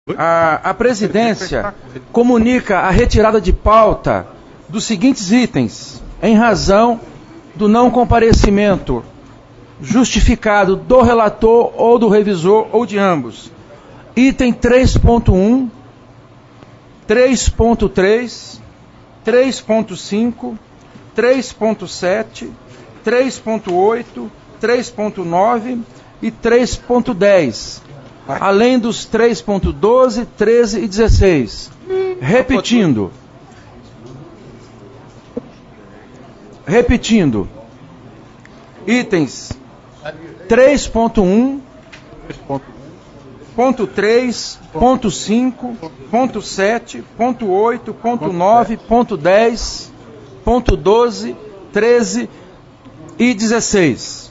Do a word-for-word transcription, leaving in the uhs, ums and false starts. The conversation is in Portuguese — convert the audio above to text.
A, a presidência comunica a retirada de pauta dos seguintes itens, em razão do não comparecimento justificado do relator ou do revisor ou de ambos. Item três ponto um, três ponto três, três ponto cinco, três ponto sete, três ponto oito, três ponto nove e três ponto dez, além dos três ponto doze, treze e dezesseis. Repetindo. Repetindo. Itens três ponto um, ponto três, ponto cinco, ponto sete, ponto oito, ponto nove, ponto dez, ponto doze, treze e dezesseis.